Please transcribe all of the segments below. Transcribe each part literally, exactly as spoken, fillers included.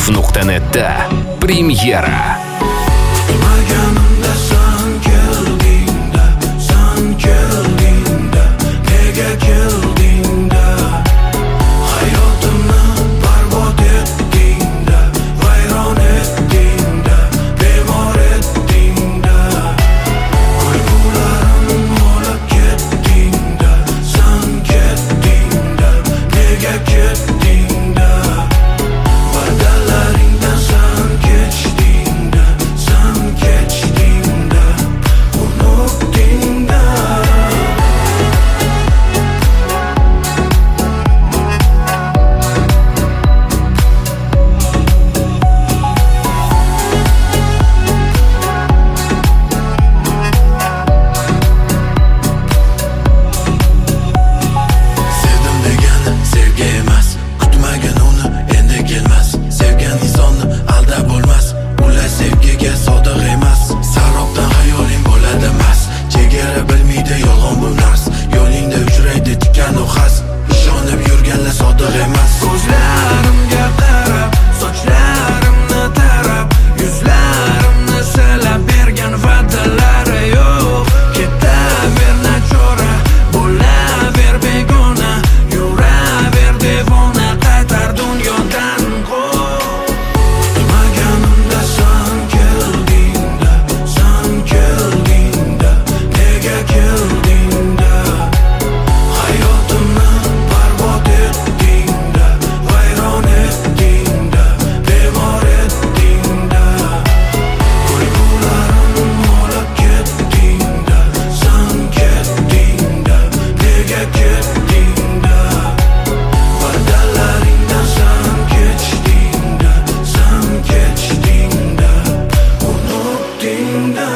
wolf nuqta net'da premyera. Kutmaganimda san keldingda, san keldingda, nega keldingda? Hayotimni barbod etdingda, vayron etdingda, bemor etdingda. Kulgularim olib ketdingda, san ketdingda, nega ketdingda? Va'dalaringdan san kechdingda, san kechdingda, unutdingda. Sevdim degani sevgi emas, kutmagan uni endi kelmas. Sevgan insonni aldab bo'lmas, ular sevgiga sodiq emas. Sarobdan hayoling bo'ladi mas, chegara bilmaydi yolg'on bu nars. Yo'lingda uchraydi tikan u xas, ishonib yurganlar sodiq emas. Ko'zlarimga qarab, sochlarimni tarab, yuzlarimni silab bergan va'dalari yo'q. Ketaver nachora, bo'laver begona, yuraver devona, qaytar dunyodan qo'y. Kutmaganimda san keldingda, san keldingda, nega keldingda? Hayotimni barbod etdingda, vayron etdingda, bemor etdingda. Kulgularim olib ketdingda, san ketdingda, nega ketdingda? Va'dalaringdan san kechdingda, san kechdingda, unutdingda.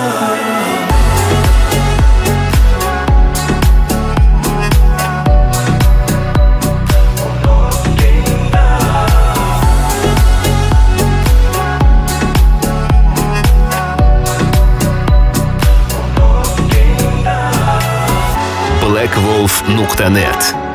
black wolf nuqta net